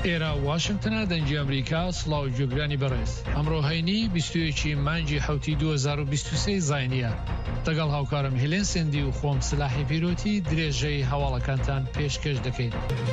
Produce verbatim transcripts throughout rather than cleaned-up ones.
ئێرە واشنگتنە دەنگی ئەمریکا سڵاو گوێگرانی بەڕێز ئەمڕۆ هەینی بیست و یەکی مانگی حوتی دوو هەزار و بیست و سێ زاینیە لەگەڵ هاوکارم هێلێن سێندی و خۆم سلاحی پیرۆتی درێژەی هەواڵەکانتان پێشکەش دەکەین.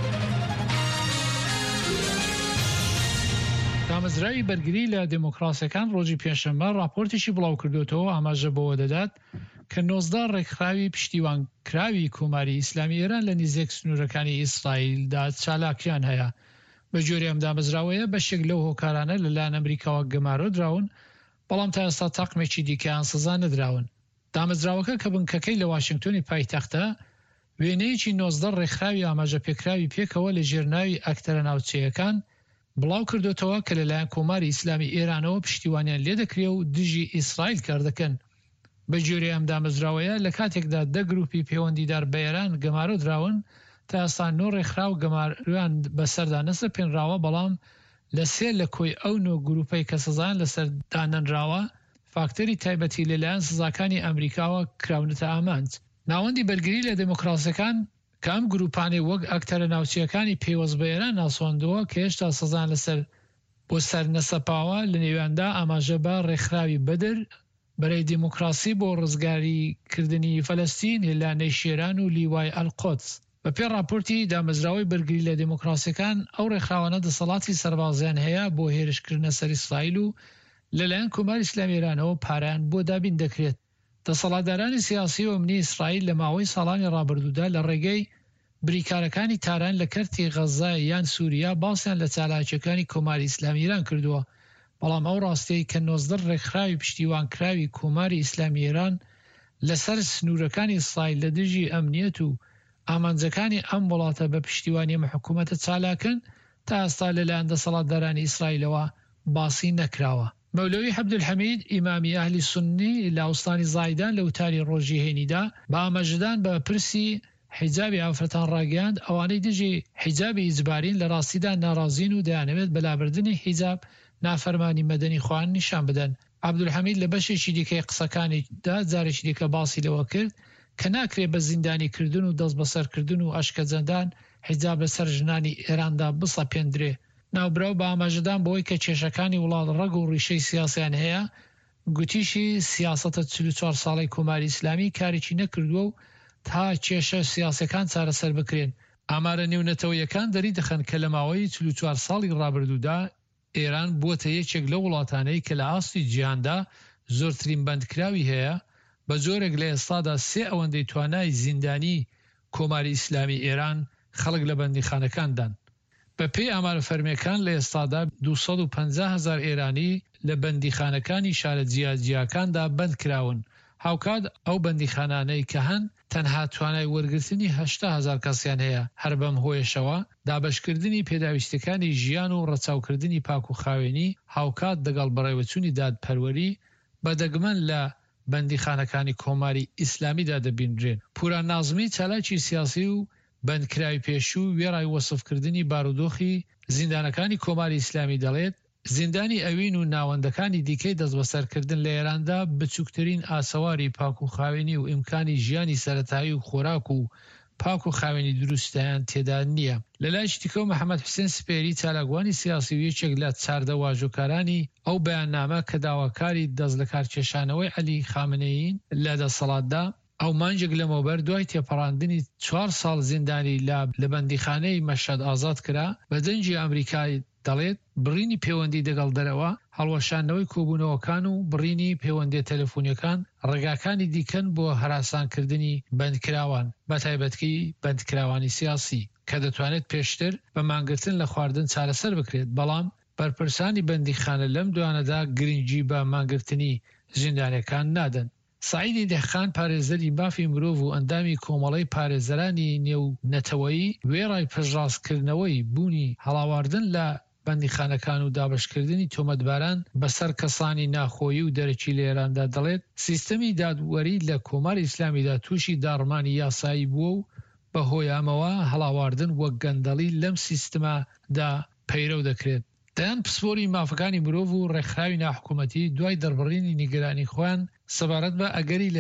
دامەزراوی بەرگری لە دموکراسیەکان ڕۆژی پێنجشەممە راپۆرتێکی بڵاو کردوێتەوە ئاماژە بەوە دەدات کە نۆزدە ڕێکخراوی پشتیوانکراوی کۆماری ئیسلامی ئێران لە نزیک سنوورەکانی ئیسرائیلدا چالاکیان هەیە. بە جۆری ئەم دامەزراوەیە بەشێک لەو هۆکارانە لەلایەن ئەمریکاوە گەمارۆ دراون، بەڵام تا ئێستا تاقمێکی دیکەیان سزا نەدراون. دامەزراوەکە کە بنکەکەی لە واشنگتۆنی پایتەختە وێنەیەکی نۆزدە ڕێکخراوی ئاماژە پێکراوی پێکەوە لە ژێرناوی ئەکتەرە ناوچەیەکان بڵاو کردوێتەوە کە لەلایەن کۆماری ئیسلامی ئێرانەوە پشتیوانیان لێ دەکرێ و دژی ئیسرائیل کاردەکەن. بە جۆری ئەم دامەزراوەیە لە کاتێکدا دە گروپی پەیوەندیدار بە ئێران گەمارۆ دراون، تا ئێستا نۆ ڕێکخراو گەمارویان بەسەردا نەسە پێنراوە، بەڵام لە سێ لە کۆی ئەو نۆ گروپەی کە سزایان لەسەر دانەنراوە فاکتەری تایبەتی لەلایەن سزاکانی ئەمریکاوە کراونەتە ئامانج. ناوەندی بەرگری لە دموکراسیەکان کە ئەم گروپانەی وەک ئەکتەرە ناوچیەکانی پێوەست بە ئێران ناسۆندەوە کە هێشتا سزان لەسەر بۆ سەر نەسەپاوە، لە نێویاندا ئاماژە بە ڕێکخراوی بەدر بەرەی دیموکراسی بۆ ڕزگاریکردنی فەلەستین، هێلانەی شێران و لیوای ئەلقودس. بە پێ راپۆرتی دامەزراوەی بەرگری لە دموکراسیەکان ئەو ڕێکخراوانە دەسەڵاتی سەربازیان هەیە بۆ هێرشکردنە سەر ئیسرائیل و لەلایەن کۆماری ئیسلامی ئێرانەوە پارەیان بۆ دابین دەکرێت. دەسەڵاتدارانی سیاسی و ئەمنی ئیسرائیل لە ماوەی ساڵانی ڕابردوودا لە ڕێگەی بریکارەکانی تاران لە کەرتی غەزا یان سووریا باسییان لە چالاکیەکانی کۆماری ئیسلامی ئێران کردووە، بەڵام ئەو ڕاستەی کە نۆزدە ڕێکخراوی پشتیوانکراوی کۆماری ئیسلامی ئێران لەسەر سنوورەکانی ئیسرائیل لە دژی ئەمنیەت و ئامانجەکانی ئەم وڵاتە بە پشتیوانی حکوومەتە چالاکن، تا ئێستا لەلایەن دەسەڵاتدارانی ئیسرائیلەوە باسی نەکراوە. مەولەوی عەبدولحەمید ئیمامی ئەهلی سوننی لە ئوستانی زایدان لە وتاری ڕۆژی هێنیدا بە ئاماژەدان بە پرسی حیجابی ئافرەتان ڕاگەیاند ئەوانەی دژی حیجابی ئیجبارین لە ڕاستیدا ناڕازین و دەیانەوێت بەلابردنی حیجاب نافەرمانی مەدەنی خوان نیشان بدەن. عەبدولحەمید لە بەشێکی دیکەی قسەکانیدا جارێکی دیکە باسی لەوە کرد کە ناکرێت بە زیندانی کردن و دەست بەسەرکردن و ئەشکەجەندان حیجاب لەسەر ژنانی ئێراندا بسەپێندرێ. ناوبراو بە ئاماژەدان بەوەی کە کێشەکانی وڵات ڕەگ و ڕیشەی سیاسیان هەیە، گوتیشی سیاسەتە چل و چوار ساڵی کۆماری ئیسلامی کارێکی نەکردووە و تا کێشە سیاسەکان چارەسەر بکرێن. ئامارە نێونەتەوەیەکان دەری دەخەن کە لە ماوەی چل و چوار ساڵی ڕابردوودا ئێران بووەتە یەکێک لە وڵاتانەی کە لە ئاستی جیهاندا زۆرترین بەندکراوی هەیە، بە جۆرێک لە ئێستادا سێ ئەوەندەی توانای زیندانی کۆماری ئیسلامی ئێران خەڵک لە بەندیخانەکاندان. بە پێی ئامارە فەرمیەکان لە ئێستادا دوو سەد و پەنجا هەزار ئێرانی لە بەندیخانەکانی شارە جیاجیاکاندا بەند کراون. هاوکات ئەو بەندیخانانەی کە هەن تەنها توانای وەرگرتنی هەشتا هەزار کەسیان هەیە. هەر بەم هۆیشەوە دابەشکردنی پێداویستەکانی ژیان و ڕەچاوکردنی پاک و خاوێنی هاوکات دەگەڵ بەڕێوەچوونی دادپەروەری بەدەگمەن لە بەندیخانەکانی کۆماری ئیسلامیدا دەبینرێن. پوران نازمی چالاکی سیاسی و بەندکراوی پێشوو وێڕای وەسفکردنی بارودۆخی زیندانەکانی کۆماری ئیسلامی دەڵێت زیندانی ئەوین و ناوەندەکانی دیکەی دەست بەسەرکردن لە ئێراندا بچووکترین ئاسەواری پاک و خاوێنی و ئیمکانی ژیانی سەرەتایی و خۆراک و پاک و خاوێنی دروستیان تێدا نییە. لە لای شتیکە و محەممەد حوسێن سپێری چالاکوانی سیاسی و یەکێک لە چاردە واژۆکارانی ئەو بەیاننامە کە داواکاری دەست لە کارکێشانەوەی عەلی خامنەیین لە دەسەڵاتدا، ئەو مانجێک لەمەوبەر دوای تێپەڕاندنی چوار ساڵ زیندانی لە بەندیخانەی مەشهەد ئازاد کرا، بە دەنجی ئەمریکای دەڵێت بڕینی پەیوەندی دەگەڵ دەرەوە، هەڵوەشاندنەوەی کۆبوونەوەکان و بڕینی پەیوەندی تەلەفۆنیەکان ڕێگاکانی دیکەن بۆ هەراسانکردنی بەندکراوان، بە تایبەتکەی بەندکراوانی سیاسی کە دەتوانێت پێشتر بە مانگرتن لە خواردن چارەسەر بکرێت. بەڵام بەرپرسانی بەندیخانە لەم دوانەدا گرنگی بە مانگرتنی زیندانەکان نادەن. سعیدی دەخان پارێزەری بافی مرۆڤ و ئەندامی کۆمەڵەی پارێزەرانی نێو نەتەوەیی وێڕای پەژڕاستکردنەوەی بوونی هەڵاواردن لە بەندیخانەکان و دابشکردنی تۆمەتباران بەسەر کەسانی ناخۆیی و دەرەکی لە ئێراندا دەڵێت سیستەمی دادوەری لە کۆماری ئیسلامیدا تووشی داڕمانی یاسایی بووە و بە هۆیامەوە هەڵاواردن وەک گەندەڵی لەم سیستەمادا پەیرەو دەکرێت. دەیان پسپۆری مافەکانی مرۆڤ و ڕێکخراوی ناحکوومەتی دوای دەربڕینی نیگەرانی خۆیان سەبارەت بە ئەگەری لە